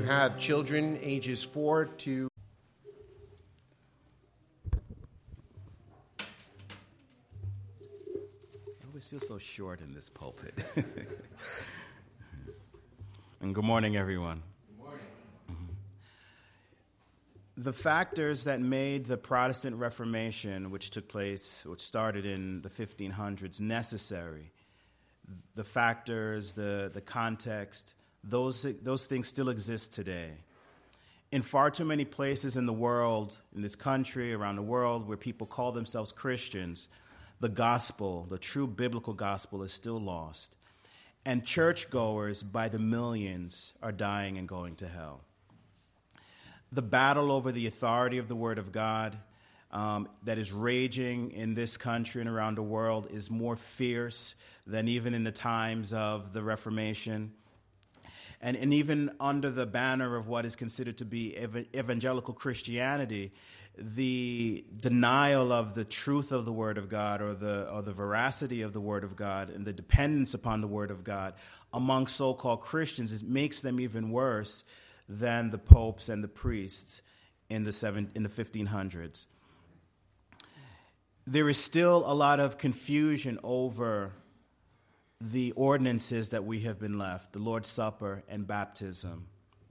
have children ages 4 to... I always feel so short in this pulpit. And good morning, everyone. Good morning. The factors that made the Protestant Reformation, which started in the 1500s, necessary, the factors, the context, those things still exist today. In far too many places in the world, in this country, around the world, where people call themselves Christians, the gospel, the true biblical gospel, is still lost. And churchgoers by the millions are dying and going to hell. The battle over the authority of the Word of God that is raging in this country and around the world is more fierce than even in the times of the Reformation. And even under the banner of what is considered to be evangelical Christianity, the denial of the truth of the Word of God or the veracity of the Word of God and the dependence upon the Word of God among so-called Christians, it makes them even worse than the popes and the priests in the 1500s. There is still a lot of confusion over the ordinances that we have been left, the Lord's Supper and baptism.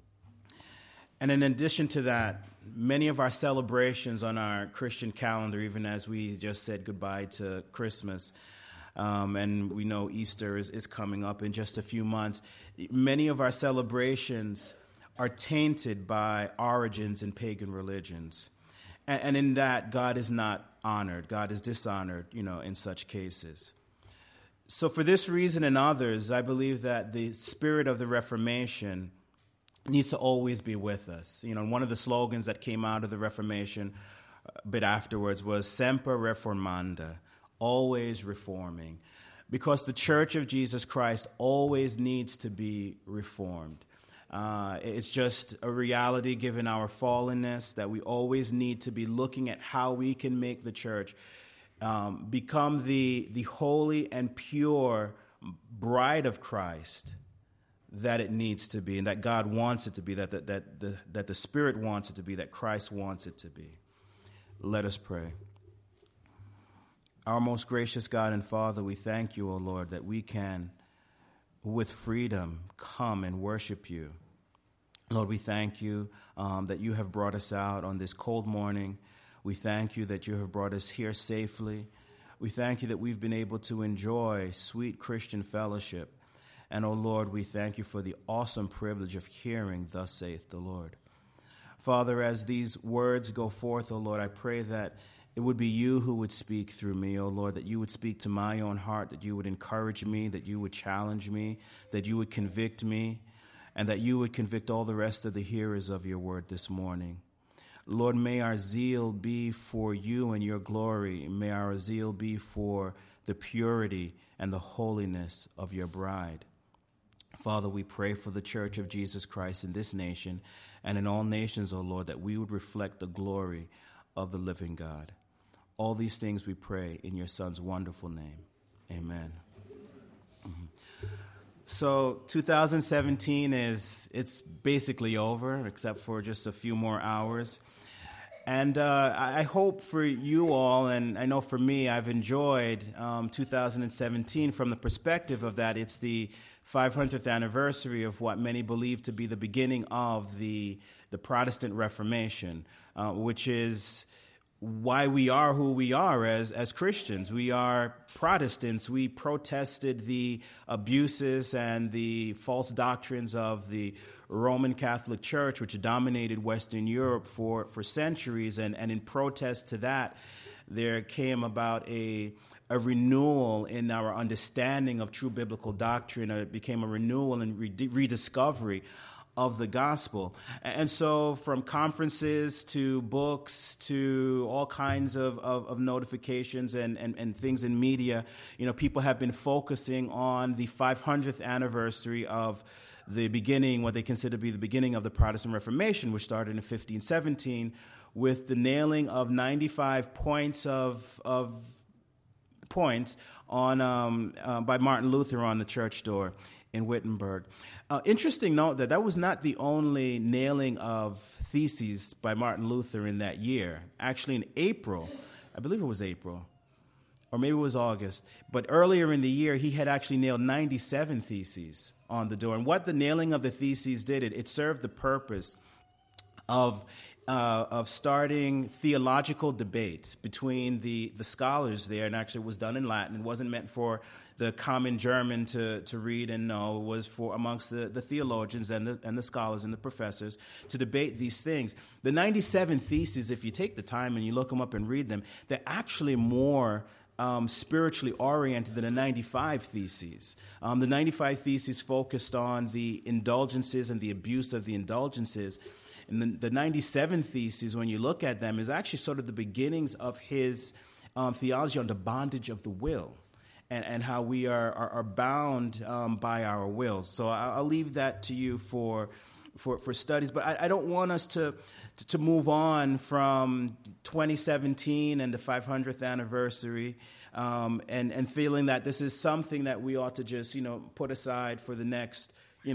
And in addition to that, many of our celebrations on our Christian calendar, even as we just said goodbye to Christmas, and we know Easter is coming up in just a few months, many of our celebrations are tainted by origins in pagan religions. And in that, God is not honored. God is dishonored, in such cases. So for this reason and others, I believe that the spirit of the Reformation needs to always be with us. One of the slogans that came out of the Reformation a bit afterwards was Semper Reformanda, always reforming, because the Church of Jesus Christ always needs to be reformed. It's just a reality given our fallenness that we always need to be looking at how we can make the church become the holy and pure bride of Christ that it needs to be, and that God wants it to be, that the Spirit wants it to be, that Christ wants it to be. Let us pray. Our most gracious God and Father, we thank you, O Lord, that we can, with freedom, come and worship you. Lord, we thank you that you have brought us out on this cold morning. We thank you that you have brought us here safely. We thank you that we've been able to enjoy sweet Christian fellowship. And, oh Lord, we thank you for the awesome privilege of hearing, thus saith the Lord. Father, as these words go forth, oh Lord, I pray that it would be you who would speak through me, oh Lord, that you would speak to my own heart, that you would encourage me, that you would challenge me, that you would convict me, and that you would convict all the rest of the hearers of your word this morning. Lord, may our zeal be for you and your glory. May our zeal be for the purity and the holiness of your bride. Father, we pray for the Church of Jesus Christ in this nation and in all nations, O Lord, that we would reflect the glory of the living God. All these things we pray in your Son's wonderful name. Amen. So 2017 it's basically over, except for just a few more hours. And I hope for you all, and I know for me, I've enjoyed 2017 from the perspective of that. It's the 500th anniversary of what many believe to be the beginning of the Protestant Reformation, which is why we are who we are as Christians. We are Protestants. We protested the abuses and the false doctrines of the Roman Catholic Church, which dominated Western Europe for centuries. And in protest to that, there came about a renewal in our understanding of true biblical doctrine. It became a renewal and rediscovery of the gospel. And so from conferences to books to all kinds of notifications and things in media, people have been focusing on the 500th anniversary of the beginning, what they consider to be the beginning of the Protestant Reformation, which started in 1517 with the nailing of 95 points by Martin Luther on the church door in Wittenberg. Interesting note that was not the only nailing of theses by Martin Luther in that year. Actually, in April, I believe it was April, or maybe it was August, but earlier in the year, he had actually nailed 97 theses on the door. And what the nailing of the theses did, it served the purpose of starting theological debate between the scholars there, and actually it was done in Latin. It wasn't meant for the common German to read and know. It was for amongst the theologians and the scholars and the professors to debate these things. The 97 theses, if you take the time and you look them up and read them, they're actually more spiritually oriented than the 95 theses. The 95 theses focused on the indulgences and the abuse of the indulgences. And the 97 theses, when you look at them, is actually sort of the beginnings of his theology on the bondage of the will and how we are bound by our wills. So I'll leave that to you for studies. But I don't want us to move on from 2017 and the 500th anniversary and feeling that this is something that we ought to just, put aside for the next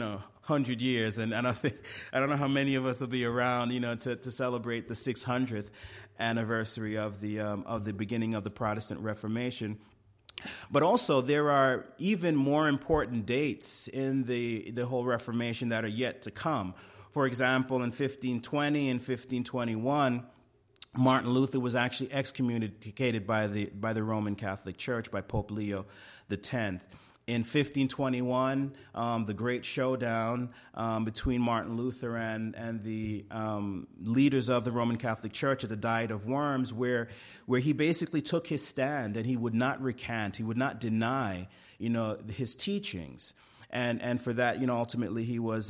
100 years, and I don't know how many of us will be around, to celebrate the 600th anniversary of the beginning of the Protestant Reformation. But also, there are even more important dates in the whole Reformation that are yet to come. For example, in 1520 and 1521, Martin Luther was actually excommunicated by the Roman Catholic Church, by Pope Leo X. In 1521, the great showdown between Martin Luther and the leaders of the Roman Catholic Church at the Diet of Worms, where he basically took his stand and he would not recant, he would not deny, his teachings. And for that, ultimately he was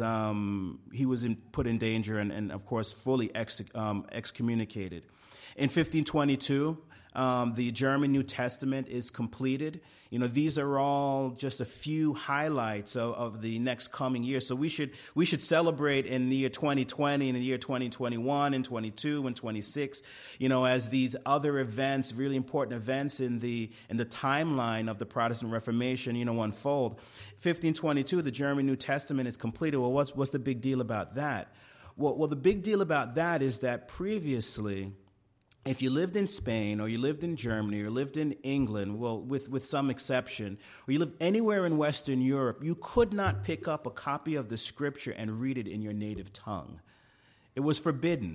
put in danger and of course fully excommunicated. In 1522, the German New Testament is completed. These are all just a few highlights of the next coming year. So we should celebrate in the year 2020 and the year 2021 and 22 and 26, as these other events, really important events in the timeline of the Protestant Reformation, unfold. 1522, the German New Testament is completed. Well, what's the big deal about that? Well, the big deal about that is that previously, if you lived in Spain or you lived in Germany or lived in England, well, with some exception, or you lived anywhere in Western Europe, you could not pick up a copy of the Scripture and read it in your native tongue. It was forbidden.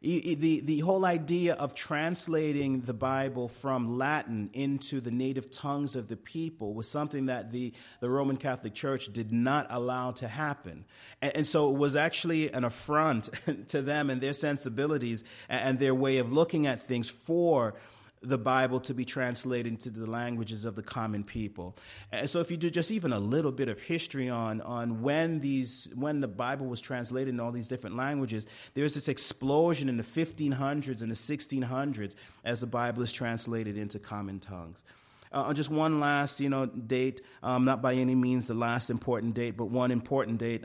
The whole idea of translating the Bible from Latin into the native tongues of the people was something that the Roman Catholic Church did not allow to happen. And so it was actually an affront to them and their sensibilities and their way of looking at things for the Bible to be translated into the languages of the common people. And so if you do just even a little bit of history on when the Bible was translated in all these different languages, there's this explosion in the 1500s and the 1600s as the Bible is translated into common tongues. Just one last, date, not by any means the last important date, but one important date,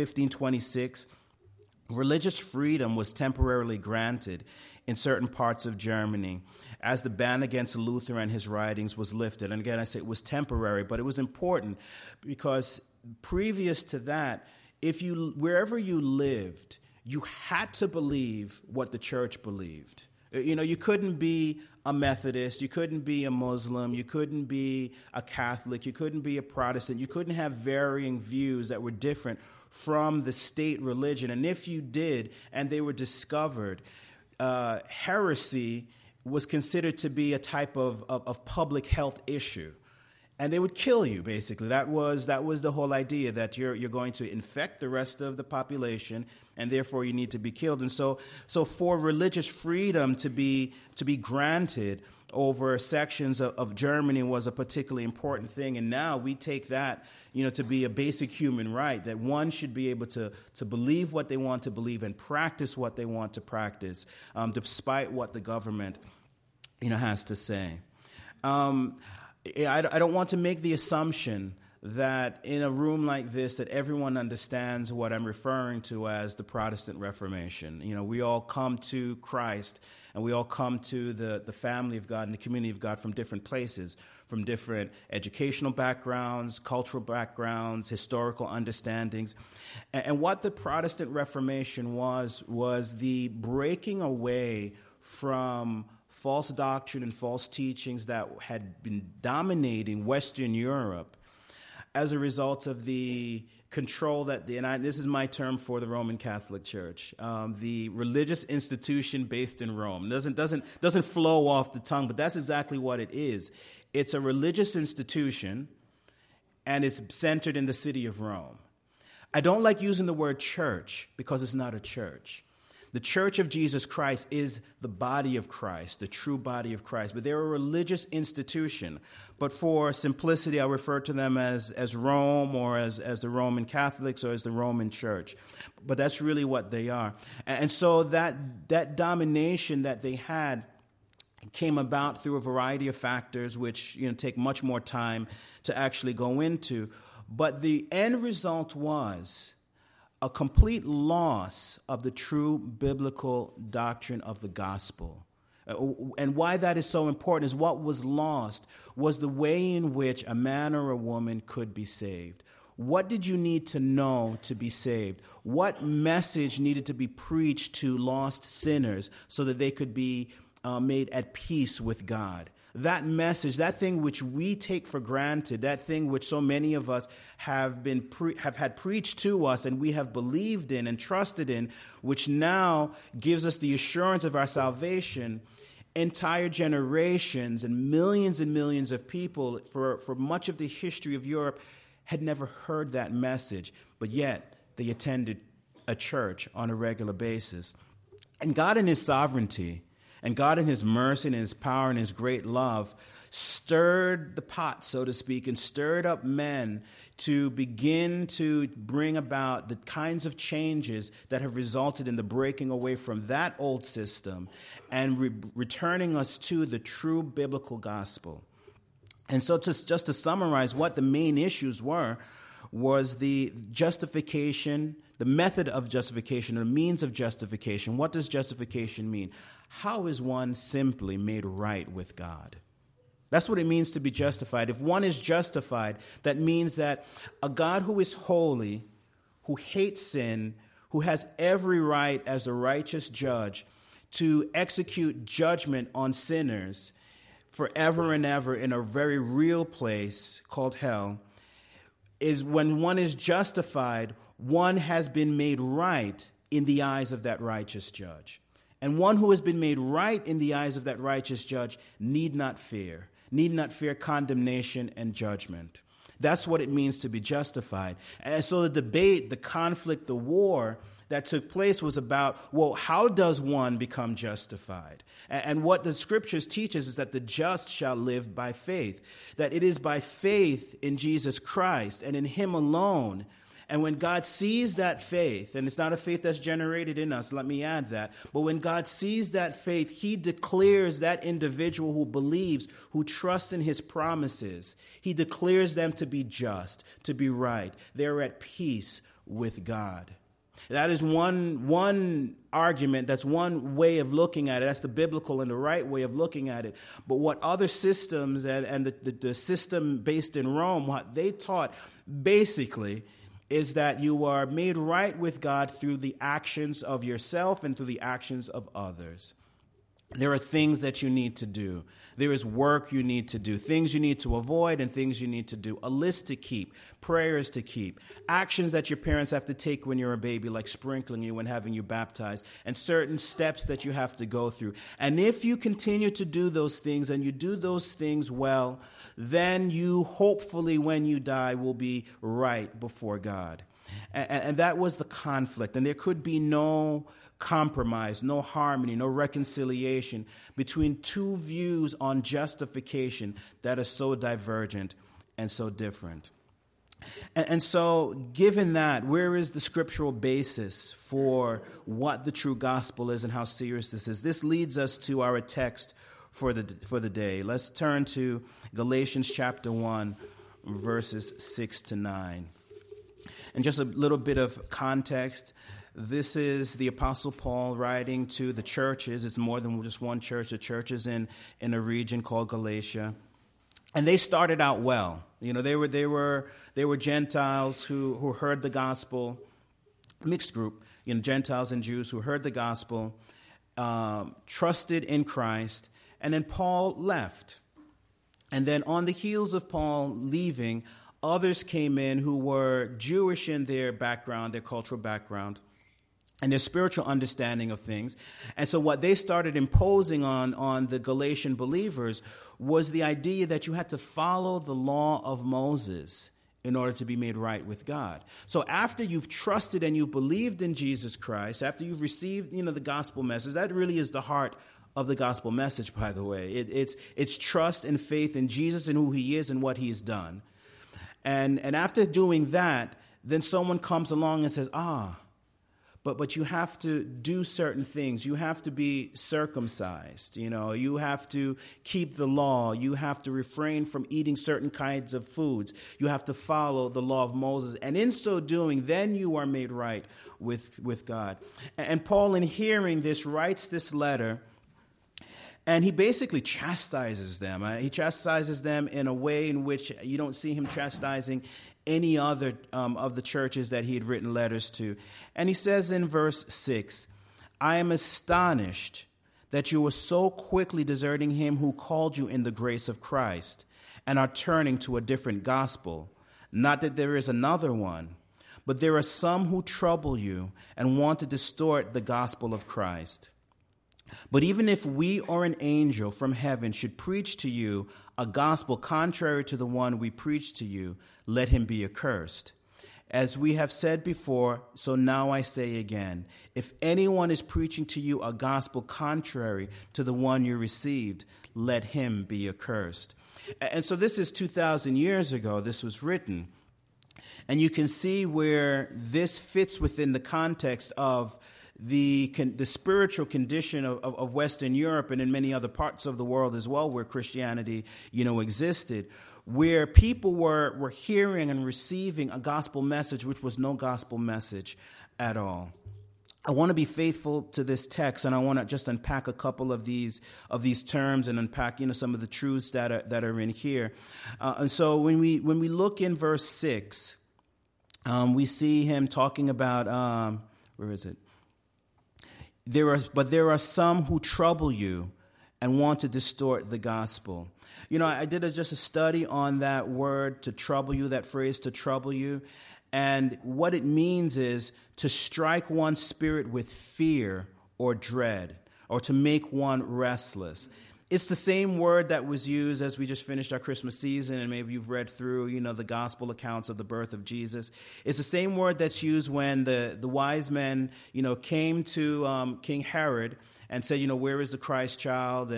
1526. Religious freedom was temporarily granted in certain parts of Germany as the ban against Luther and his writings was lifted. And again, I say it was temporary, but it was important because previous to that, wherever you lived, you had to believe what the church believed. You couldn't be a Methodist, you couldn't be a Muslim, you couldn't be a Catholic, you couldn't be a Protestant, you couldn't have varying views that were different from the state religion. And if you did, and they were discovered, heresy was considered to be a type of public health issue. And they would kill you, basically. That was the whole idea, that you're going to infect the rest of the population, and therefore you need to be killed. And so for religious freedom to be granted over sections of Germany was a particularly important thing. And now we take that, to be a basic human right, that one should be able to believe what they want to believe and practice what they want to practice, despite what the government, has to say. I don't want to make the assumption that in a room like this that everyone understands what I'm referring to as the Protestant Reformation. We all come to Christ And we all come to the family of God and the community of God from different places, from different educational backgrounds, cultural backgrounds, historical understandings. And what the Protestant Reformation was the breaking away from false doctrine and false teachings that had been dominating Western Europe as a result of the control that this is my term for the Roman Catholic Church, the religious institution based in Rome. Doesn't flow off the tongue, but that's exactly what it is. It's a religious institution, and it's centered in the city of Rome. I don't like using the word church because it's not a church. The Church of Jesus Christ is the body of Christ, the true body of Christ. But they're a religious institution. But for simplicity, I refer to them as Rome or as the Roman Catholics or as the Roman Church. But that's really what they are. And so that domination that they had came about through a variety of factors, which take much more time to actually go into. But the end result was a complete loss of the true biblical doctrine of the gospel. And why that is so important is what was lost was the way in which a man or a woman could be saved. What did you need to know to be saved? What message needed to be preached to lost sinners so that they could be made at peace with God? That message, that thing which we take for granted, that thing which so many of us have had preached to us and we have believed in and trusted in, which now gives us the assurance of our salvation, entire generations and millions of people for much of the history of Europe had never heard that message, but yet they attended a church on a regular basis. And God in his sovereignty, and God in his mercy and his power and his great love stirred the pot, so to speak, and stirred up men to begin to bring about the kinds of changes that have resulted in the breaking away from that old system and returning us to the true biblical gospel. And so just to summarize what the main issues was the justification, the method of justification, or means of justification. What does justification mean? How is one simply made right with God? That's what it means to be justified. If one is justified, that means that a God who is holy, who hates sin, who has every right as a righteous judge to execute judgment on sinners forever and ever in a very real place called hell, is when one is justified, one has been made right in the eyes of that righteous judge. And one who has been made right in the eyes of that righteous judge need not fear condemnation and judgment. That's what it means to be justified. And so the debate, the conflict, the war that took place was about, well, how does one become justified? And what the scriptures teach us is that the just shall live by faith, that it is by faith in Jesus Christ and in him alone. And when God sees that faith, and it's not a faith that's generated in us, let me add that, but when God sees that faith, he declares that individual who believes, who trusts in his promises, he declares them to be just, to be right. They're at peace with God. That is one argument, that's one way of looking at it. That's the biblical and the right way of looking at it. But what other systems and the system based in Rome, what they taught basically is that you are made right with God through the actions of yourself and through the actions of others. There are things that you need to do. There is work you need to do, things you need to avoid and things you need to do, a list to keep, prayers to keep, actions that your parents have to take when you're a baby, like sprinkling you and having you baptized, and certain steps that you have to go through. And if you continue to do those things and you do those things well, then you hopefully when you die will be right before God. And that was the conflict. And there could be no compromise, no harmony, no reconciliation between two views on justification that are so divergent and so different. And so, given that, where is the scriptural basis for what the true gospel is and how serious this is? This leads us to our text for the day. Let's turn to Galatians chapter 1, verses 6 to 9. And just a little bit of context. This is the Apostle Paul writing to the churches. It's more than just one church. The churches in a region called Galatia. And they started out well. You know, they were Gentiles who heard the gospel, mixed group, you know, Gentiles and Jews who heard the gospel, trusted in Christ, and then Paul left. And then on the heels of Paul leaving, others came in who were Jewish in their background, their cultural background, and their spiritual understanding of things. And so what they started imposing on the Galatian believers was the idea that you had to follow the law of Moses in order to be made right with God. So after you've trusted and you've believed in Jesus Christ, after you've received, you know, the gospel message, that really is the heart of the gospel message, by the way. It's trust and faith in Jesus and who he is and what he's done. And after doing that, then someone comes along and says, but you have to do certain things. You have to be circumcised. You know, you have to keep the law. You have to refrain from eating certain kinds of foods. You have to follow the law of Moses. And in so doing, then you are made right with God. And Paul, in hearing this, writes this letter, and he basically chastises them. He chastises them in a way in which you don't see him chastising any other of the churches that he had written letters to. And he says in verse 6, I am astonished that you are so quickly deserting him who called you in the grace of Christ and are turning to a different gospel. Not that there is another one, but there are some who trouble you and want to distort the gospel of Christ. But even if we or an angel from heaven should preach to you a gospel contrary to the one we preach to you, let him be accursed. As we have said before, so now I say again, if anyone is preaching to you a gospel contrary to the one you received, let him be accursed. And so this is 2,000 years ago, this was written. And you can see where this fits within the context of the spiritual condition of Western Europe and in many other parts of the world as well, where Christianity, you know, existed, where people were hearing and receiving a gospel message which was no gospel message at all. I want to be faithful to this text, and I want to just unpack a couple of these terms and unpack, you know, some of the truths that are in here. And so when we look in verse 6, we see him talking about where is it? There are some who trouble you and want to distort the gospel. You know, I did just a study on that word, to trouble you, that phrase, to trouble you. And what it means is to strike one's spirit with fear or dread, or to make one restless. It's the same word that was used as we just finished our Christmas season, and maybe you've read through, you know, the gospel accounts of the birth of Jesus. It's the same word that's used when the wise men, you know, came to King Herod and said, you know, where is the Christ child?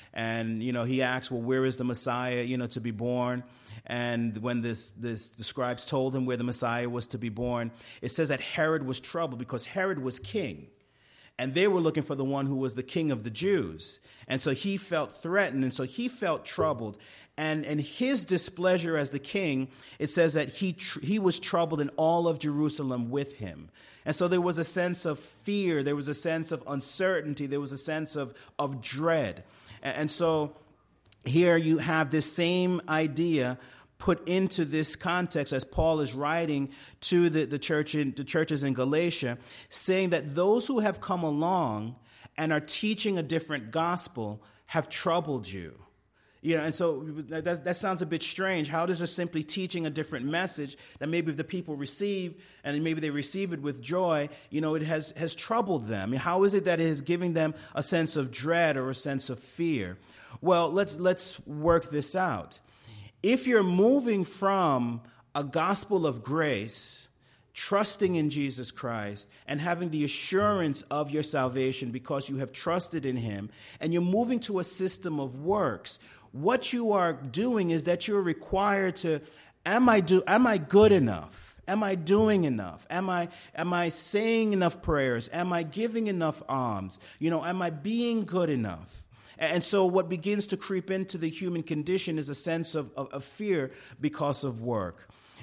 And you know, he asked, well, where is the Messiah, you know, to be born? And when the scribes told him where the Messiah was to be born, it says that Herod was troubled because Herod was king. And they were looking for the one who was the king of the Jews. And so he felt threatened, and so he felt troubled. And his displeasure as the king, it says that he was troubled in all of Jerusalem with him. And so there was a sense of fear, there was a sense of uncertainty, there was a sense of dread. And so here you have this same idea put into this context as Paul is writing to the churches in Galatia, saying that those who have come along and are teaching a different gospel have troubled you. You know, and so that sounds a bit strange. How does just simply teaching a different message that maybe the people receive, and maybe they receive it with joy, you know, it has troubled them? I mean, how is it that it is giving them a sense of dread or a sense of fear? Well, let's work this out. If you're moving from a gospel of grace, trusting in Jesus Christ, and having the assurance of your salvation because you have trusted in him, and you're moving to a system of works, what you are doing is that you're required to, am I good enough? Am I doing enough? Am I saying enough prayers? Am I giving enough alms? You know, am I being good enough? And so what begins to creep into the human condition is a sense of fear because of work.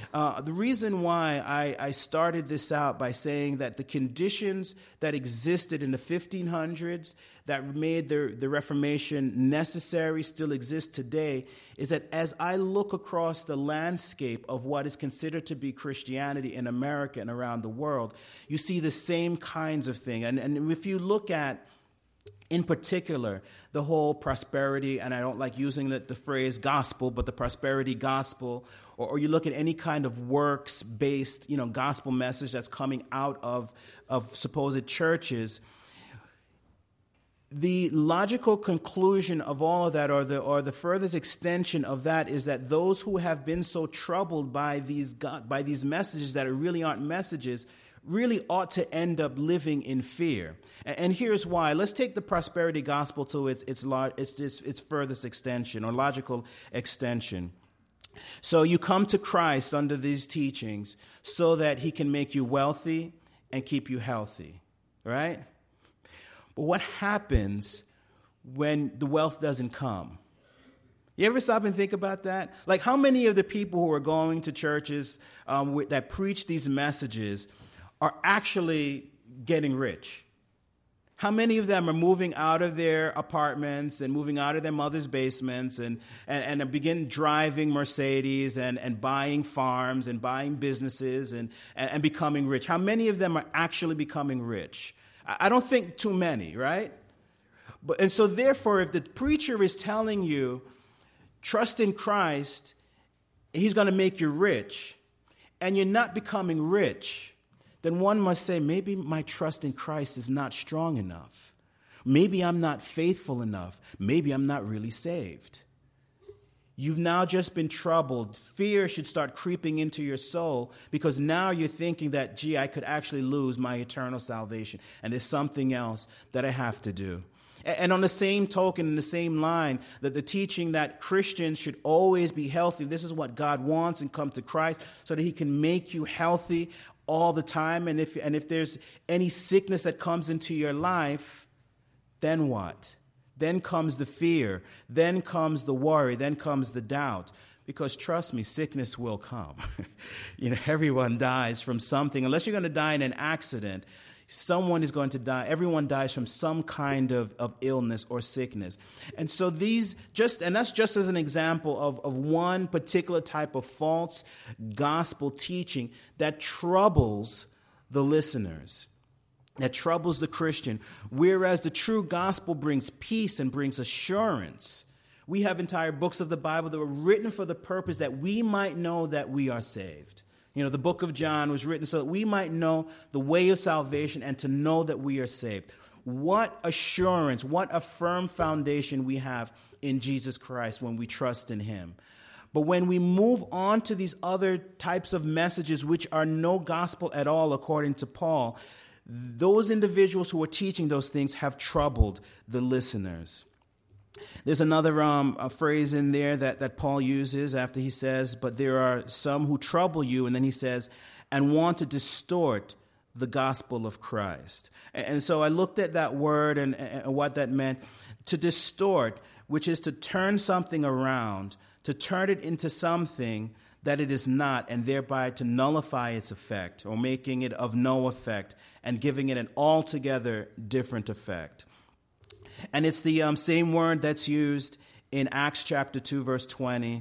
The reason why I started this out by saying that the conditions that existed in the 1500s that made the Reformation necessary still exist today is that as I look across the landscape of what is considered to be Christianity in America and around the world, you see the same kinds of things. And if you look at, in particular, the whole prosperity, and I don't like using the phrase gospel, but the prosperity gospel, or you look at any kind of works-based, gospel message that's coming out of supposed churches, the logical conclusion of all of that, or the furthest extension of that, is that those who have been so troubled by these messages that really aren't messages really ought to end up living in fear. And here's why. Let's take the prosperity gospel to its furthest extension or logical extension. So you come to Christ under these teachings so that he can make you wealthy and keep you healthy, right? But what happens when the wealth doesn't come? You ever stop and think about that? Like, how many of the people who are going to churches that preach these messages are actually getting rich? How many of them are moving out of their apartments and moving out of their mother's basements and begin driving Mercedes and buying farms and buying businesses and becoming rich? How many of them are actually becoming rich? I don't think too many, right? And so therefore, if the preacher is telling you, trust in Christ, he's going to make you rich, and you're not becoming rich, then one must say, maybe my trust in Christ is not strong enough. Maybe I'm not faithful enough. Maybe I'm not really saved. You've now just been troubled. Fear should start creeping into your soul because now you're thinking that, gee, I could actually lose my eternal salvation, and there's something else that I have to do. And on the same token, in the same line, that the teaching that Christians should always be healthy, this is what God wants, and come to Christ so that he can make you healthy all the time. And if there's any sickness that comes into your life, then what? Then comes the fear. Then comes the worry. Then comes the doubt. Because trust me, sickness will come. Everyone dies from something. Unless you're going to die in an accident, someone is going to die. Everyone dies from some kind of illness or sickness. And so that's just as an example of one particular type of false gospel teaching that troubles the listeners, that troubles the Christian, whereas the true gospel brings peace and brings assurance. We have entire books of the Bible that were written for the purpose that we might know that we are saved. The book of John was written so that we might know the way of salvation and to know that we are saved. What assurance, what a firm foundation we have in Jesus Christ when we trust in him. But when we move on to these other types of messages, which are no gospel at all, according to Paul, those individuals who are teaching those things have troubled the listeners. There's another phrase in there that Paul uses after he says, but there are some who trouble you, and then he says, and want to distort the gospel of Christ. And so I looked at that word and what that meant. To distort, which is to turn something around, to turn it into something that it is not, and thereby to nullify its effect, or making it of no effect, and giving it an altogether different effect. And it's the same word that's used in Acts chapter 2, verse 20,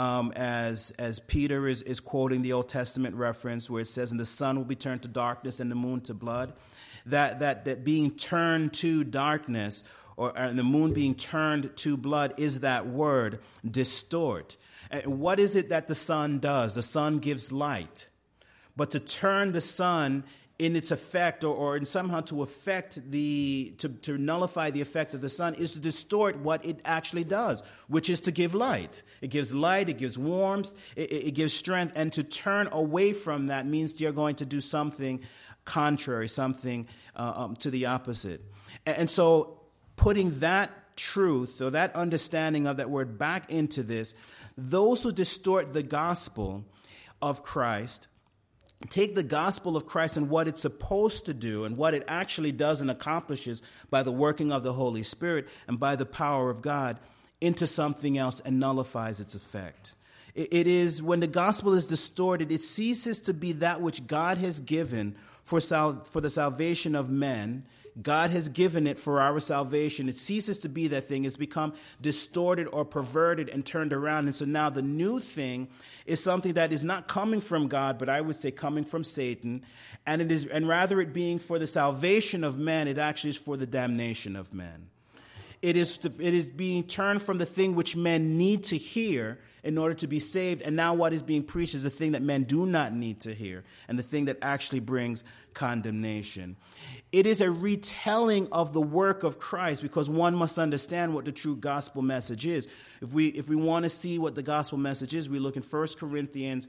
as Peter is quoting the Old Testament reference where it says, and the sun will be turned to darkness and the moon to blood. That being turned to darkness, or the moon being turned to blood, is that word, distort. What is it that the sun does? The sun gives light. But to turn the sun in its effect, or in somehow to affect to nullify the effect of the sun, is to distort what it actually does, which is to give light. It gives light, it gives warmth, it gives strength, and to turn away from that means you're going to do something contrary, something to the opposite. And so putting that truth, or that understanding of that word back into this, those who distort the gospel of Christ take the gospel of Christ and what it's supposed to do and what it actually does and accomplishes by the working of the Holy Spirit and by the power of God into something else and nullifies its effect. It is when the gospel is distorted, it ceases to be that which God has given for the salvation of men. God has given it for our salvation. It ceases to be that thing. It's become distorted or perverted and turned around. And so now the new thing is something that is not coming from God, but I would say coming from Satan. And rather it being for the salvation of men, it actually is for the damnation of men. It is being turned from the thing which men need to hear in order to be saved. And now what is being preached is the thing that men do not need to hear, and the thing that actually brings condemnation. It is a retelling of the work of Christ, because one must understand what the true gospel message is. If we want to see what the gospel message is, we look in 1 Corinthians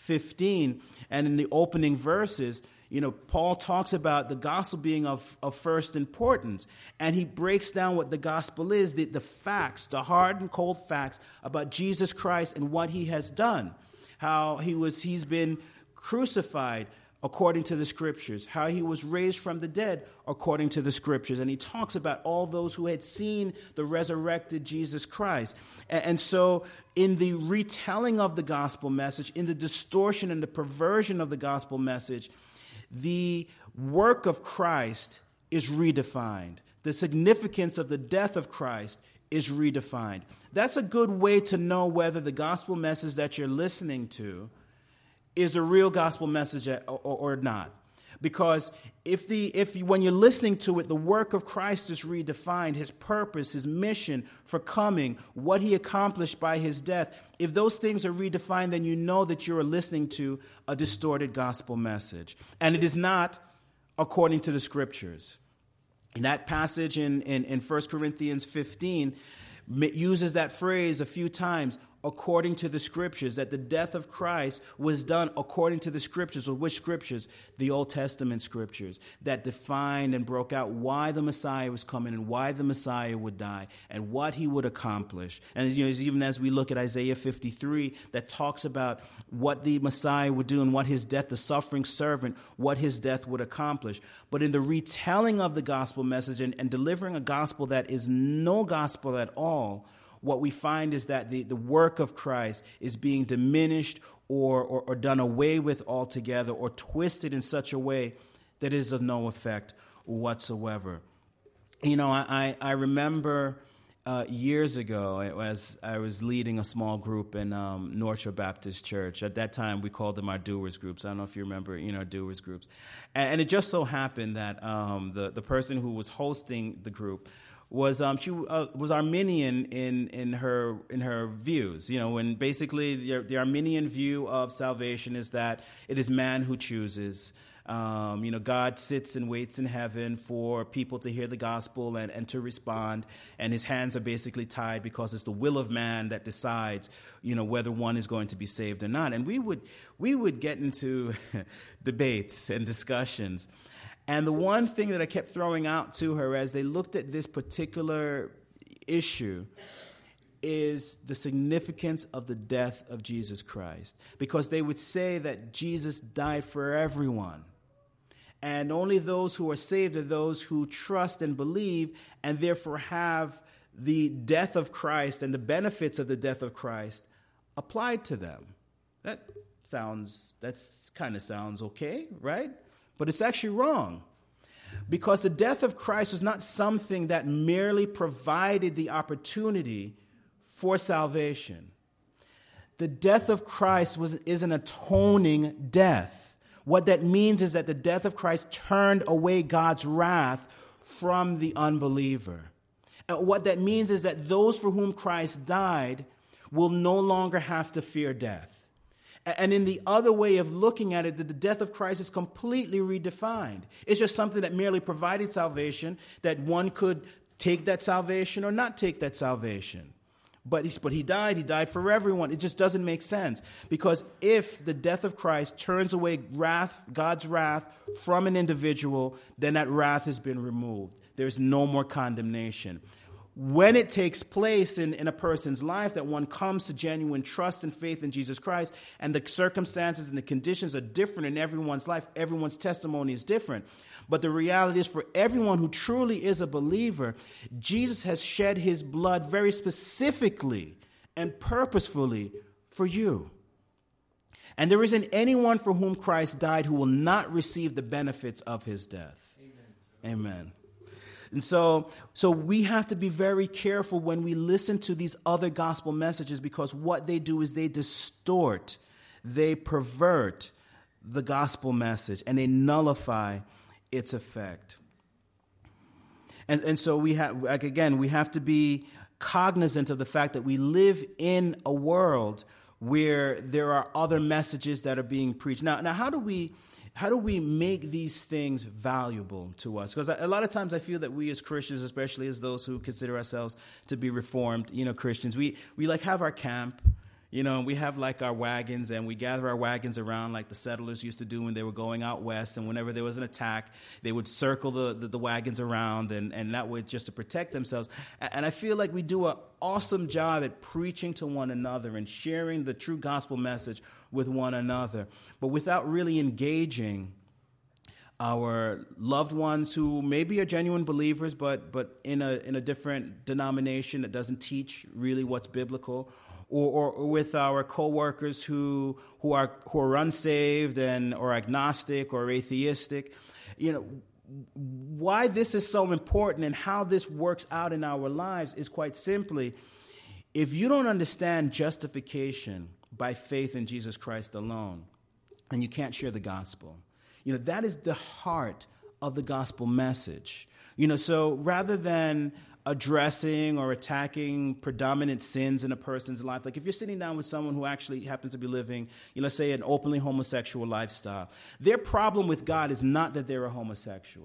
15, and in the opening verses, Paul talks about the gospel being of first importance, and he breaks down what the gospel is, the facts, the hard and cold facts about Jesus Christ and what he has done, how he's been crucified according to the scriptures, how he was raised from the dead according to the scriptures, and he talks about all those who had seen the resurrected Jesus Christ. And so in the retelling of the gospel message, in the distortion and the perversion of the gospel message, the work of Christ is redefined. The significance of the death of Christ is redefined. That's a good way to know whether the gospel message that you're listening to is a real gospel message or not. Because if when you're listening to it, the work of Christ is redefined, his purpose, his mission for coming, what he accomplished by his death, if those things are redefined, then you know that you're listening to a distorted gospel message. And it is not according to the scriptures. In that passage in 1 Corinthians 15, uses that phrase a few times, according to the scriptures, that the death of Christ was done according to the scriptures. Or which scriptures? The Old Testament scriptures that defined and broke out why the Messiah was coming and why the Messiah would die and what he would accomplish. And even as we look at Isaiah 53, that talks about what the Messiah would do and what his death, the suffering servant, what his death would accomplish. But in the retelling of the gospel message and delivering a gospel that is no gospel at all, what we find is that the work of Christ is being diminished or done away with altogether, or twisted in such a way that it is of no effect whatsoever. I remember years ago, as I was leading a small group in North Shore Baptist Church. At that time, we called them our doers groups. I don't know if you remember, doers groups. And it just so happened that the person who was hosting the group was Arminian in her views, when basically the Arminian view of salvation is that it is man who chooses. God sits and waits in heaven for people to hear the gospel and to respond, and his hands are basically tied because it's the will of man that decides, whether one is going to be saved or not. And we would get into debates and discussions. And the one thing that I kept throwing out to her as they looked at this particular issue is the significance of the death of Jesus Christ. Because they would say that Jesus died for everyone. And only those who are saved are those who trust and believe, and therefore have the death of Christ and the benefits of the death of Christ applied to them. That kind of sounds okay, right? But it's actually wrong, because the death of Christ was not something that merely provided the opportunity for salvation. The death of Christ is an atoning death. What that means is that the death of Christ turned away God's wrath from the unbeliever. And what that means is that those for whom Christ died will no longer have to fear death. And in the other way of looking at it, the death of Christ is completely redefined. It's just something that merely provided salvation, that one could take that salvation or not take that salvation. But he died for everyone. It just doesn't make sense. Because if the death of Christ turns away God's wrath from an individual, then that wrath has been removed. There's no more condemnation. When it takes place in a person's life, that one comes to genuine trust and faith in Jesus Christ, and the circumstances and the conditions are different in everyone's life, everyone's testimony is different. But the reality is, for everyone who truly is a believer, Jesus has shed his blood very specifically and purposefully for you. And there isn't anyone for whom Christ died who will not receive the benefits of his death. Amen. And so we have to be very careful when we listen to these other gospel messages, because what they do is they distort, they pervert the gospel message, and they nullify its effect. And so we have, like, again, we have to be cognizant of the fact that we live in a world where there are other messages that are being preached. Now, how do we make these things valuable to us? Because a lot of times I feel that we as Christians, especially as those who consider ourselves to be Reformed, Christians, we like have our camp. We have like our wagons, and we gather our wagons around like the settlers used to do when they were going out west. And whenever there was an attack, they would circle the wagons around, and that way just to protect themselves. And I feel like we do an awesome job at preaching to one another and sharing the true gospel message with one another, but without really engaging our loved ones who maybe are genuine believers, but in a different denomination that doesn't teach really what's biblical. Or with our coworkers who are unsaved or agnostic or atheistic. Why this is so important and how this works out in our lives is quite simply, if you don't understand justification by faith in Jesus Christ alone, then you can't share the gospel. That is the heart of the gospel message. So rather than addressing or attacking predominant sins in a person's life. Like if you're sitting down with someone who actually happens to be living, let's say an openly homosexual lifestyle, their problem with God is not that they're a homosexual.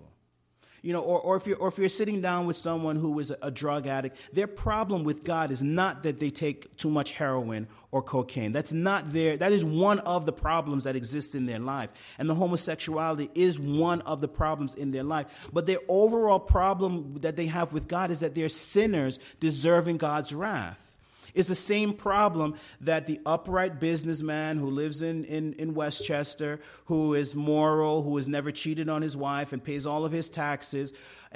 Or if you're sitting down with someone who is a drug addict, their problem with God is not that they take too much heroin or cocaine. That is one of the problems that exist in their life. And the homosexuality is one of the problems in their life. But their overall problem that they have with God is that they're sinners deserving God's wrath. It's the same problem that the upright businessman who lives in Westchester, who is moral, who has never cheated on his wife and pays all of his taxes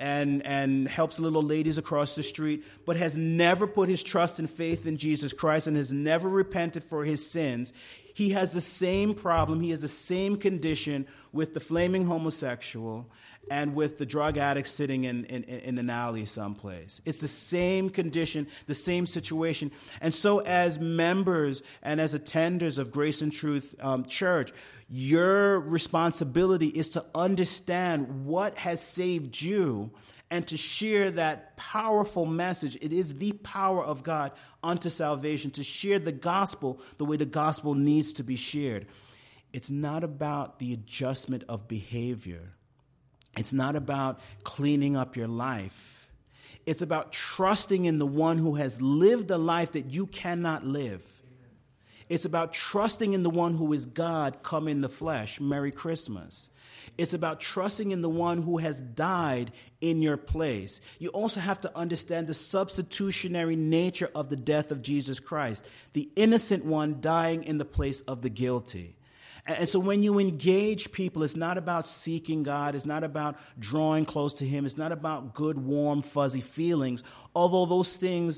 and helps little ladies across the street, but has never put his trust and faith in Jesus Christ and has never repented for his sins. He has the same problem. He has the same condition with the flaming homosexual and with the drug addict sitting in an alley someplace. It's the same condition, the same situation. And so as members and as attenders of Grace and Truth Church, your responsibility is to understand what has saved you and to share that powerful message. It is the power of God unto salvation, to share the gospel the way the gospel needs to be shared. It's not about the adjustment of behavior. It's not about cleaning up your life. It's about trusting in the one who has lived a life that you cannot live. It's about trusting in the one who is God come in the flesh. Merry Christmas. It's about trusting in the one who has died in your place. You also have to understand the substitutionary nature of the death of Jesus Christ, the innocent one dying in the place of the guilty. And so when you engage people, it's not about seeking God. It's not about drawing close to him. It's not about good, warm, fuzzy feelings, although those things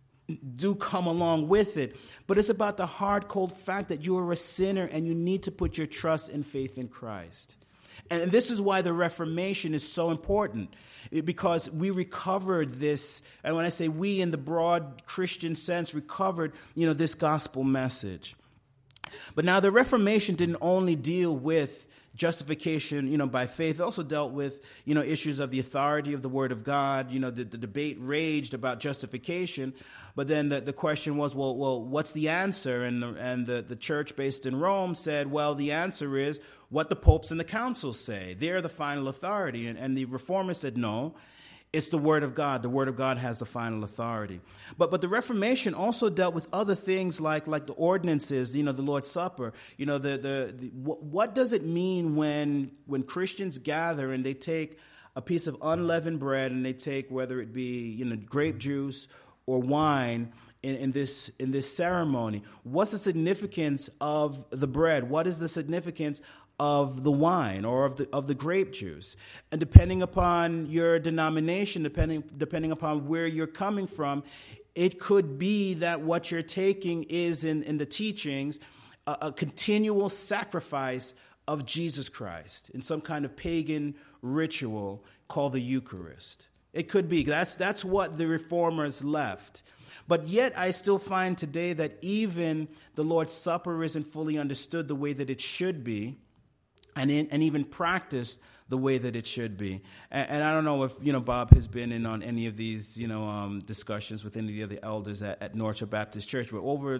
do come along with it. But it's about the hard, cold fact that you are a sinner and you need to put your trust and faith in Christ. And this is why the Reformation is so important, because we recovered this, and when I say we in the broad Christian sense, recovered, this gospel message. But now the Reformation didn't only deal with justification, by faith. It also dealt with, issues of the authority of the Word of God. The debate raged about justification, but then the question was, well, what's the answer? And the church based in Rome said, well, the answer is what the popes and the councils say. They're the final authority. And the Reformers said, no. It's the Word of God. The Word of God has the final authority. But the Reformation also dealt with other things like the ordinances, the Lord's Supper. What does it mean when Christians gather and they take a piece of unleavened bread and they take, whether it be grape juice or wine in this ceremony? What's the significance of the bread? What is the significance of the wine or of the grape juice? And depending upon your denomination, depending upon where you're coming from, It could be that what you're taking is in the teachings a continual sacrifice of Jesus Christ in some kind of pagan ritual called the Eucharist. It could be. That's what the reformers left. But yet I still find today that even the Lord's Supper isn't fully understood the way that it should be, and even practiced the way that it should be. And I don't know if Bob has been in on any of these discussions with any of the other elders at North Shore Baptist Church, but over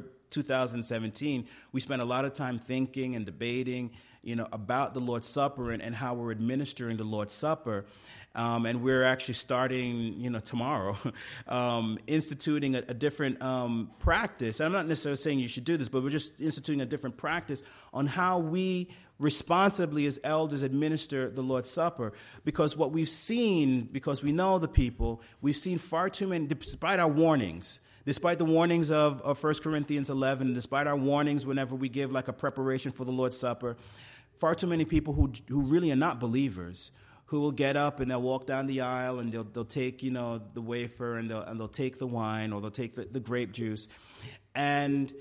2017 we spent a lot of time thinking and debating about the Lord's Supper and how we're administering the Lord's Supper. And we're actually starting, tomorrow, instituting a different practice. I'm not necessarily saying you should do this, but we're just instituting a different practice on how we responsibly as elders administer the Lord's Supper. Because what we've seen, because we know the people, we've seen far too many, despite our warnings, despite the warnings of 1 Corinthians 11, despite our warnings whenever we give like a preparation for the Lord's Supper, far too many people who really are not believers, who will get up and they'll walk down the aisle and they'll take the wafer and they'll take the wine or they'll take the grape juice, and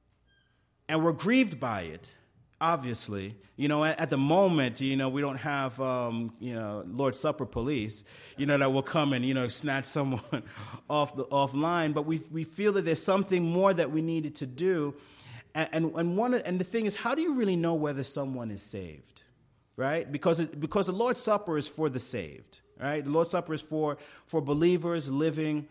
we're grieved by it. Obviously, at the moment, we don't have Lord's Supper police, that will come and snatch someone offline. But we feel that there's something more that we needed to do, and the thing is, how do you really know whether someone is saved? Right? Because the Lord's Supper is for the saved, right? The Lord's Supper is for believers living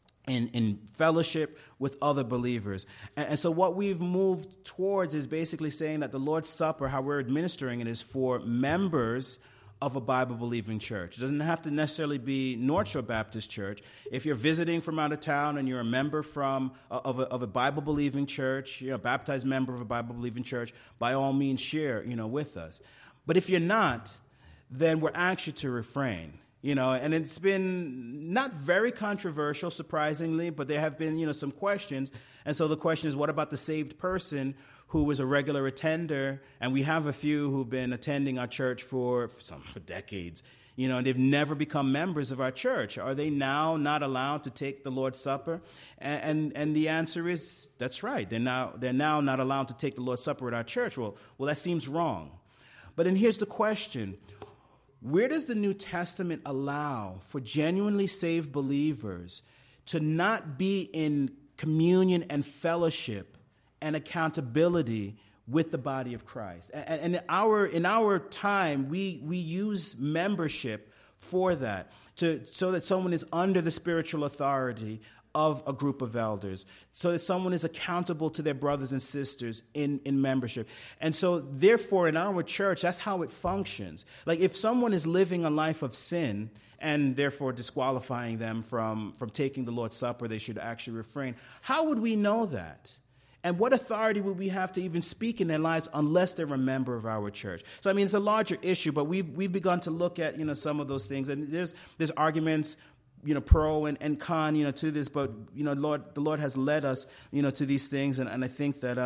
in fellowship with other believers. And so what we've moved towards is basically saying that the Lord's Supper, how we're administering it, is for members of a Bible-believing church. It doesn't have to necessarily be North Shore Baptist Church. If you're visiting from out of town and you're a member of a Bible-believing church, you're a baptized member of a Bible-believing church, by all means share, with us. But if you're not, then we're asked you to refrain, and it's been not very controversial, surprisingly, but there have been, some questions. And so the question is, what about the saved person who is a regular attender? And we have a few who've been attending our church for decades, and they've never become members of our church. Are they now not allowed to take the Lord's Supper? And the answer is, that's right. They're now not allowed to take the Lord's Supper at our church. Well, that seems wrong. But then here's the question. Where does the New Testament allow for genuinely saved believers to not be in communion and fellowship and accountability with the body of Christ? And in our time, we use membership for that, so that someone is under the spiritual authority of a group of elders, so that someone is accountable to their brothers and sisters in membership. And so, therefore, in our church, that's how it functions. Like, if someone is living a life of sin and therefore disqualifying them from taking the Lord's Supper, they should actually refrain. How would we know that? And what authority would we have to even speak in their lives unless they're a member of our church? So, it's a larger issue, but we've begun to look at, some of those things. And there's arguments, pro and con, to this, but, the Lord has led us, to these things. And I think that,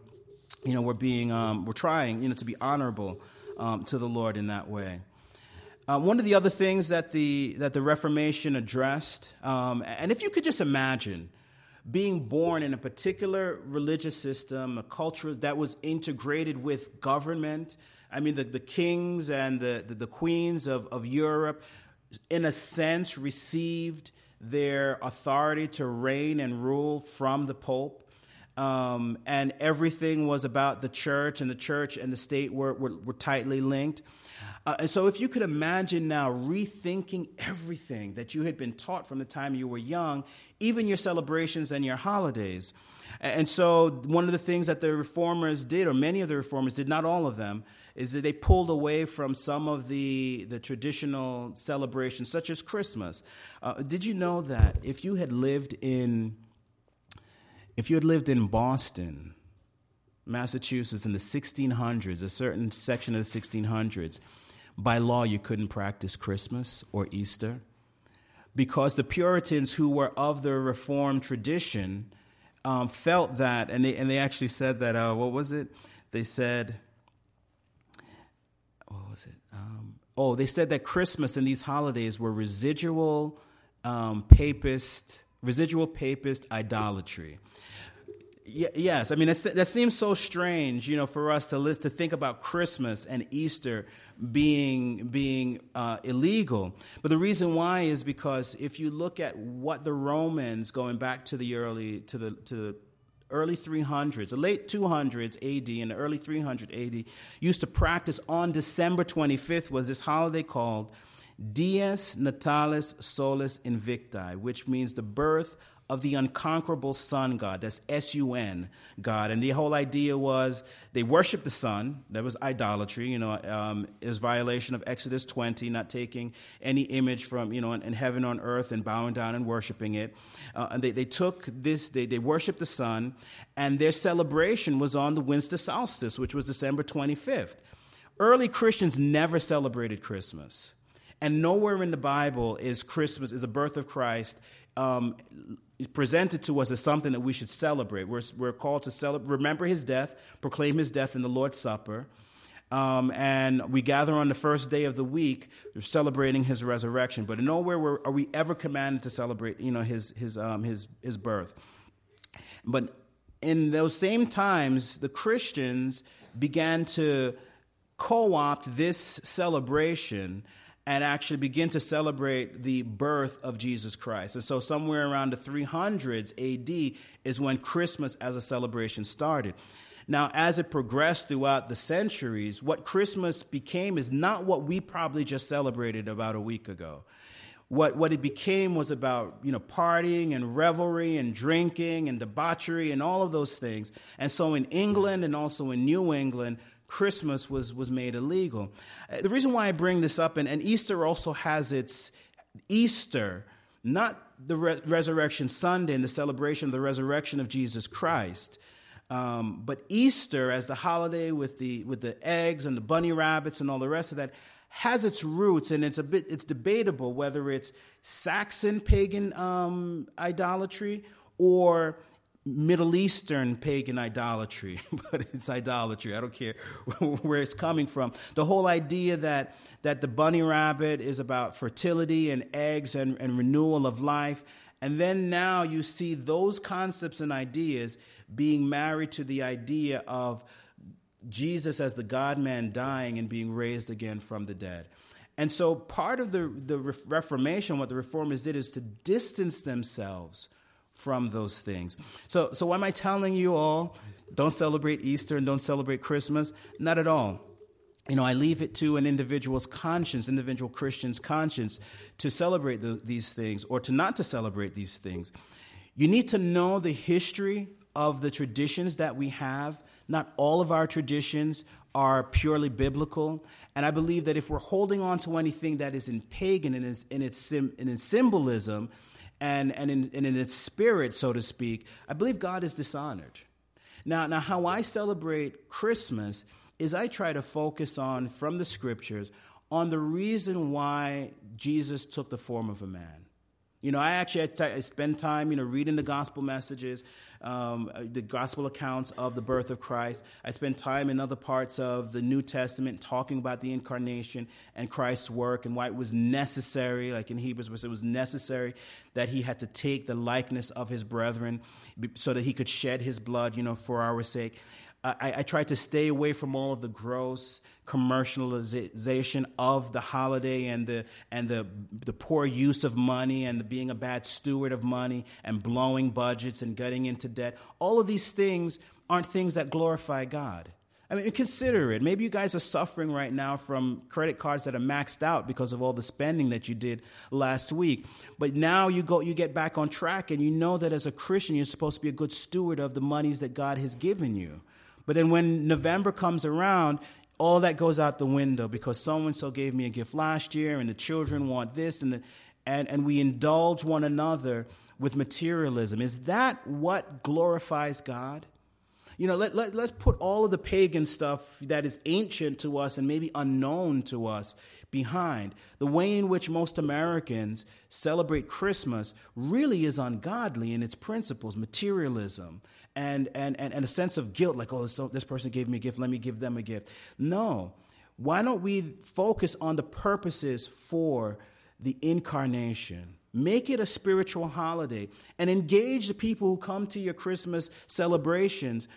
we're trying, to be honorable, to the Lord in that way. One of the other things that the Reformation addressed, and if you could just imagine being born in a particular religious system, a culture that was integrated with government, the kings and the queens of Europe, in a sense, received their authority to reign and rule from the Pope. And everything was about the church, and the state were tightly linked. And so if you could imagine now rethinking everything that you had been taught from the time you were young, even your celebrations and your holidays. And so one of the things that the reformers did, or many of the reformers did, not all of them, is that they pulled away from some of the traditional celebrations, such as Christmas. Did you know that if you had lived in Boston, Massachusetts in the 1600s, a certain section of the 1600s, by law you couldn't practice Christmas or Easter? Because the Puritans, who were of the Reformed tradition, felt that, and they actually said that, what was it? They said, what was it? They said that Christmas and these holidays were residual papist residual papist idolatry. Yes, I mean, that seems so strange, for us to think about Christmas and Easter being illegal. But the reason why is because if you look at what the Romans, going back to the early 300s, the late 200s AD and the early 300 AD, used to practice on December 25th was this holiday called Dies Natalis Solis Invicti, which means the birth of the unconquerable sun god. That's S-U-N, God. And the whole idea was they worshiped the sun. That was idolatry. It was violation of Exodus 20, not taking any image from, in heaven on earth and bowing down and worshiping it. And they took this, they worshiped the sun, and their celebration was on the winter solstice, which was December 25th. Early Christians never celebrated Christmas. And nowhere in the Bible is Christmas, is the birth of Christ, presented to us as something that we should celebrate. We're called to remember his death, proclaim his death in the Lord's Supper, and we gather on the first day of the week, celebrating his resurrection. But nowhere are we ever commanded to celebrate, his birth. But in those same times, the Christians began to co-opt this celebration and actually begin to celebrate the birth of Jesus Christ. And so somewhere around the 300s AD is when Christmas as a celebration started. Now, as it progressed throughout the centuries, what Christmas became is not what we probably just celebrated about a week ago. What it became was about, partying and revelry and drinking and debauchery and all of those things. And so in England and also in New England, Christmas was made illegal. The reason why I bring this up, and Easter also has its Easter, not the Resurrection Sunday and the celebration of the resurrection of Jesus Christ, but Easter as the holiday with the eggs and the bunny rabbits and all the rest of that has its roots, and it's debatable whether it's Saxon pagan idolatry or Middle Eastern pagan idolatry, but it's idolatry. I don't care where it's coming from. The whole idea that the bunny rabbit is about fertility and eggs and renewal of life. And then now you see those concepts and ideas being married to the idea of Jesus as the God-man dying and being raised again from the dead. And so part of the Reformation, what the Reformers did, is to distance themselves from those things. So am I telling you all, don't celebrate Easter and don't celebrate Christmas? Not at all. I leave it to an individual's conscience, individual Christian's conscience, to celebrate these things or to not to celebrate these things. You need to know the history of the traditions that we have. Not all of our traditions are purely biblical. And I believe that if we're holding on to anything that is in pagan and in its symbolism, and in its spirit, so to speak, I believe God is dishonored. Now, how I celebrate Christmas is I try to focus on, from the scriptures, on the reason why Jesus took the form of a man. I spend time, reading the gospel messages, the gospel accounts of the birth of Christ. I spend time in other parts of the New Testament talking about the incarnation and Christ's work and why it was necessary, like in Hebrews, it was necessary that he had to take the likeness of his brethren so that he could shed his blood, for our sake. I try to stay away from all of the gross commercialization of the holiday and the poor use of money and the being a bad steward of money and blowing budgets and getting into debt. All of these things aren't things that glorify God. I mean, consider it. Maybe you guys are suffering right now from credit cards that are maxed out because of all the spending that you did last week. But now you get back on track, and you know that as a Christian, you're supposed to be a good steward of the monies that God has given you. But then when November comes around, all that goes out the window because so-and-so gave me a gift last year and the children want this, and we indulge one another with materialism. Is that what glorifies God? Let's put all of the pagan stuff that is ancient to us and maybe unknown to us behind. The way in which most Americans celebrate Christmas really is ungodly in its principles, materialism, and a sense of guilt, like, so this person gave me a gift, let me give them a gift. No. Why don't we focus on the purposes for the incarnation? Make it a spiritual holiday and engage the people who come to your Christmas celebrations,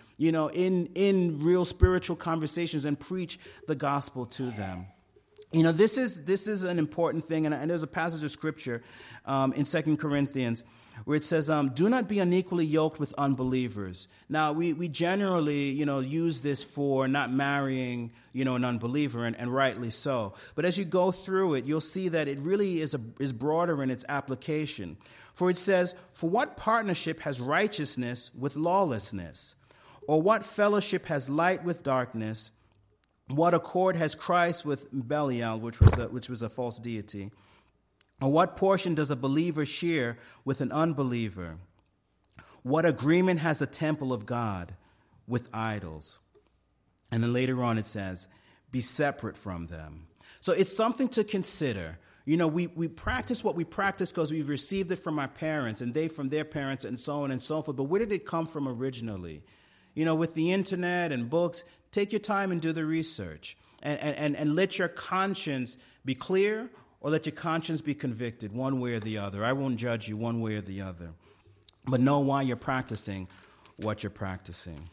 in real spiritual conversations and preach the gospel to them. This is an important thing, and there's a passage of scripture in 2 Corinthians where it says, do not be unequally yoked with unbelievers. Now, we generally, use this for not marrying, an unbeliever, and rightly so. But as you go through it, you'll see that it really is broader in its application. For it says, for what partnership has righteousness with lawlessness? Or what fellowship has light with darkness? What accord has Christ with Belial, which was a false deity? Or what portion does a believer share with an unbeliever? What agreement has the temple of God with idols? And then later on it says, be separate from them. So it's something to consider. We practice what we practice because we've received it from our parents and they from their parents and so on and so forth. But where did it come from originally? With the internet and books, take your time and do the research and let your conscience be clear, or let your conscience be convicted one way or the other. I won't judge you one way or the other. But know why you're practicing what you're practicing.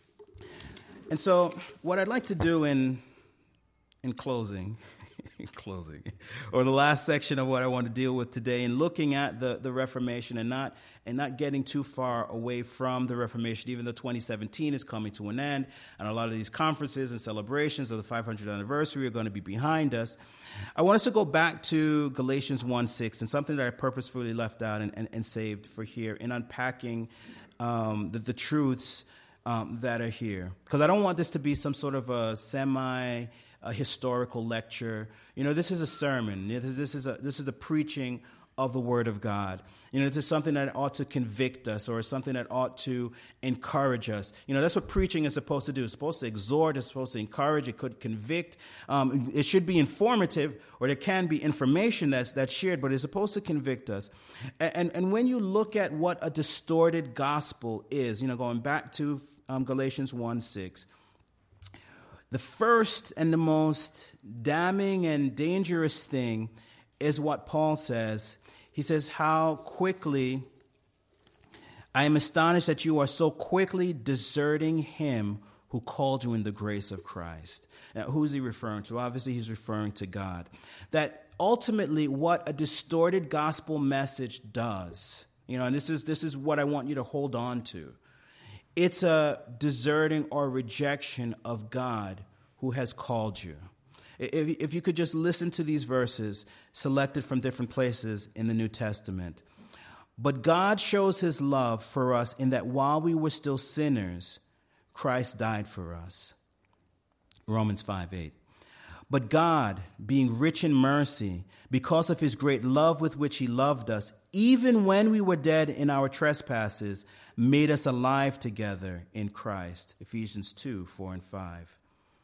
And so what I'd like to do in closing, or the last section of what I want to deal with today, in looking at the Reformation and not getting too far away from the Reformation, even though 2017 is coming to an end, and a lot of these conferences and celebrations of the 500th anniversary are going to be behind us. I want us to go back to Galatians 1:6, and something that I purposefully left out and saved for here in unpacking the truths that are here, because I don't want this to be some sort of a historical lecture. This is a sermon. This is a preaching of the Word of God. This is something that ought to convict us, or something that ought to encourage us. That's what preaching is supposed to do. It's supposed to exhort. It's supposed to encourage. It could convict. It should be informative, or there can be information that's shared, but it's supposed to convict us. And when you look at what a distorted gospel is, going back to Galatians 1:6, the first and the most damning and dangerous thing is what Paul says. He says, how quickly, I am astonished that you are so quickly deserting him who called you in the grace of Christ. Now, who is he referring to? Obviously, he's referring to God. That ultimately what a distorted gospel message does, and this is what I want you to hold on to. It's a deserting or rejection of God who has called you. If you could just listen to these verses selected from different places in the New Testament. But God shows his love for us in that while we were still sinners, Christ died for us. Romans 5:8. But God, being rich in mercy, because of his great love with which he loved us, even when we were dead in our trespasses, made us alive together in Christ. Ephesians 2:4-5.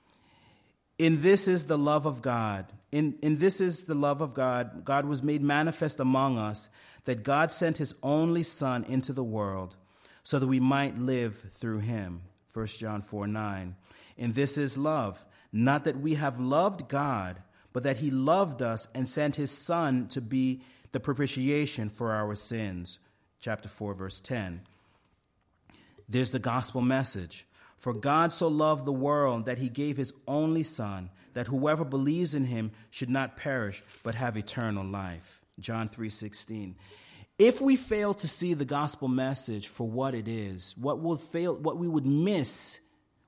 In this is the love of God. In this is the love of God. God was made manifest among us, that God sent his only Son into the world so that we might live through him. 1 John 4:9. And this is love, not that we have loved God, but that he loved us and sent his Son to be the propitiation for our sins. Chapter 4, verse 10. There's the gospel message. For God so loved the world that he gave his only Son, that whoever believes in him should not perish, but have eternal life. John 3:16. If we fail to see the gospel message for what it is, what we would miss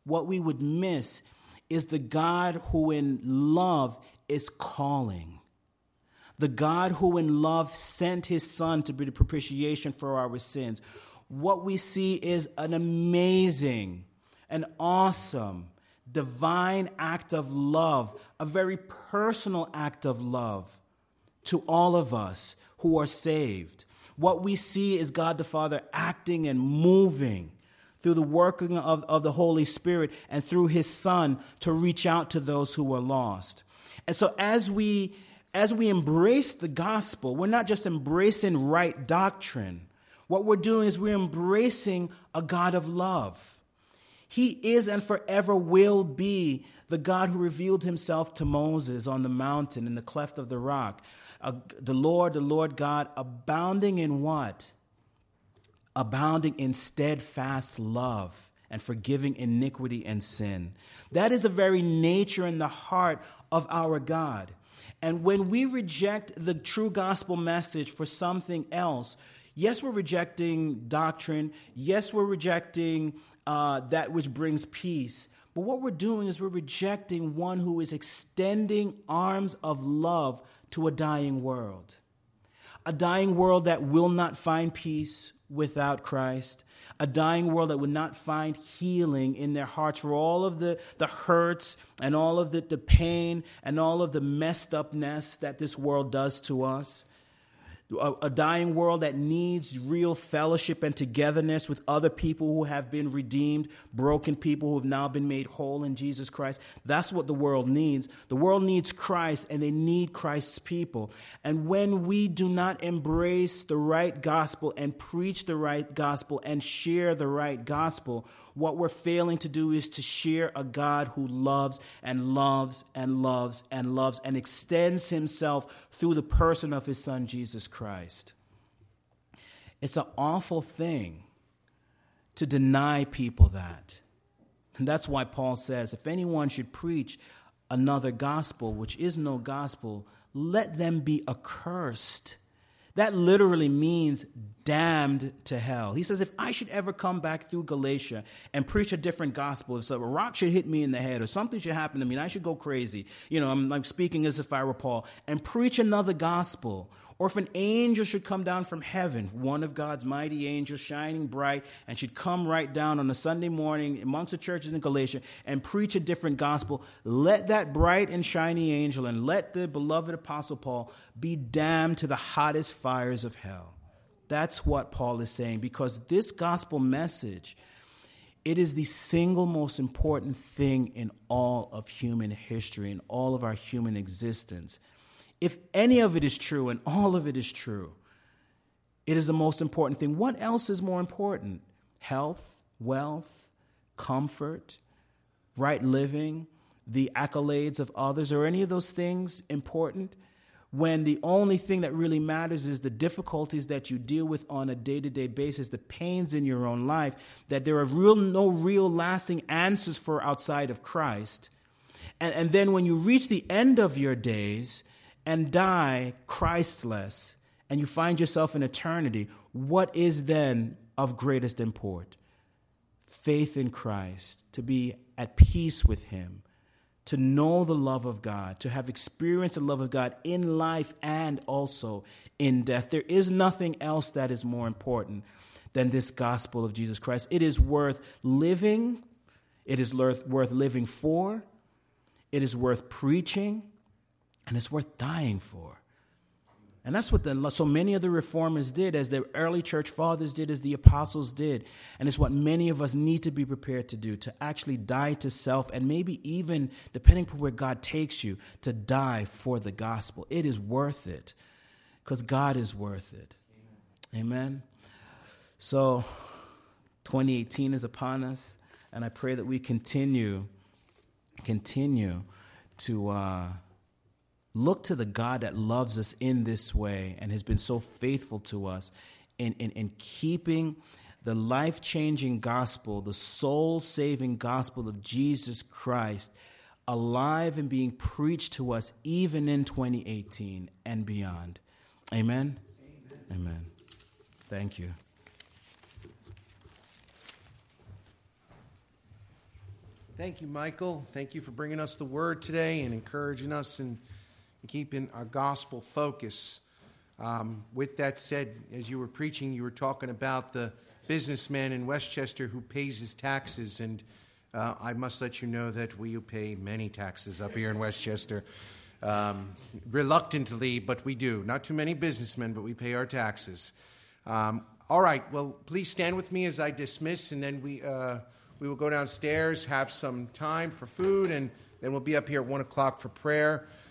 is the God who in love is calling. The God who in love sent his Son to be the propitiation for our sins. What we see is an amazing, an awesome, divine act of love, a very personal act of love to all of us who are saved. What we see is God the Father acting and moving through the working of the Holy Spirit and through his Son to reach out to those who are lost. And so as we embrace the gospel, we're not just embracing right doctrine. What we're doing is we're embracing a God of love. He is and forever will be the God who revealed himself to Moses on the mountain in the cleft of the rock. The Lord God, abounding in what? Abounding in steadfast love and forgiving iniquity and sin. That is the very nature and the heart of our God. And when we reject the true gospel message for something else, yes, we're rejecting doctrine. Yes, we're rejecting that which brings peace. But what we're doing is we're rejecting one who is extending arms of love to a dying world. A dying world that will not find peace without Christ. A dying world that would not find healing in their hearts for all of the hurts and all of the pain and all of the messed upness that this world does to us. A dying world that needs real fellowship and togetherness with other people who have been redeemed, broken people who have now been made whole in Jesus Christ. That's what the world needs. The world needs Christ, and they need Christ's people. And when we do not embrace the right gospel and preach the right gospel and share the right gospel, what we're failing to do is to share a God who loves and loves and loves and loves and extends himself through the person of his son, Jesus Christ. It's an awful thing to deny people that. And that's why Paul says, if anyone should preach another gospel, which is no gospel, let them be accursed. That literally means damned to hell. He says, if I should ever come back through Galatia and preach a different gospel, if a rock should hit me in the head or something should happen to me and I should go crazy, I'm speaking as if I were Paul, and preach another gospel, or if an angel should come down from heaven, one of God's mighty angels shining bright, and should come right down on a Sunday morning amongst the churches in Galatia and preach a different gospel, let that bright and shiny angel and let the beloved Apostle Paul be damned to the hottest fires of hell. That's what Paul is saying, because this gospel message, it is the single most important thing in all of human history, in all of our human existence. If any of it is true and all of it is true, it is the most important thing. What else is more important? Health, wealth, comfort, right living, the accolades of others, are any of those things important? When the only thing that really matters is the difficulties that you deal with on a day-to-day basis, the pains in your own life, that there are no real lasting answers for outside of Christ. And then when you reach the end of your days and die Christless, and you find yourself in eternity, what is then of greatest import? Faith in Christ, to be at peace with him, to know the love of God, to have experienced the love of God in life and also in death. There is nothing else that is more important than this gospel of Jesus Christ. It is worth living. It is worth living for. It is worth preaching. And it's worth dying for. And that's what so many of the reformers did, as the early church fathers did, as the apostles did. And it's what many of us need to be prepared to do, to actually die to self, and maybe even, depending on where God takes you, to die for the gospel. It is worth it, because God is worth it. Amen. So 2018 is upon us, and I pray that we continue to look to the God that loves us in this way and has been so faithful to us in keeping the life-changing gospel, the soul-saving gospel of Jesus Christ alive and being preached to us even in 2018 and beyond. Amen? Amen. Thank you. Thank you, Michael. Thank you for bringing us the word today and encouraging us and keeping our gospel focus. With that said, as you were preaching, you were talking about the businessman in Westchester who pays his taxes, and I must let you know that we pay many taxes up here in Westchester. Reluctantly, but we do. Not too many businessmen, but we pay our taxes. All right, well, please stand with me as I dismiss, and then we will go downstairs, have some time for food, and then we'll be up here at 1 o'clock for prayer.